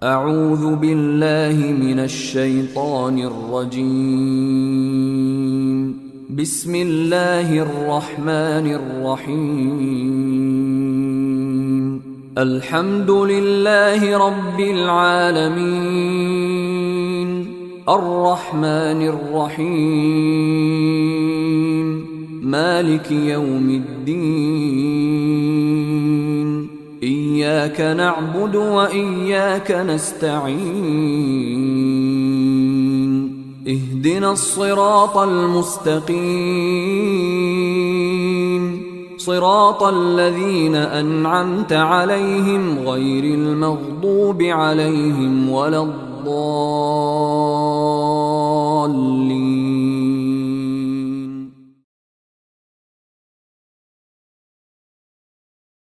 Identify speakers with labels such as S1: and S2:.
S1: أعوذ بالله من الشيطان الرجيم. بسم الله الرحمن الرحيم. الحمد لله رب العالمين، الرحمن الرحيم، مالك يوم الدين. إياك نعبد وإياك نستعين. اهدنا الصراط المستقيم، صراط الذين أنعمت عليهم غير المغضوب عليهم ولا الضالين.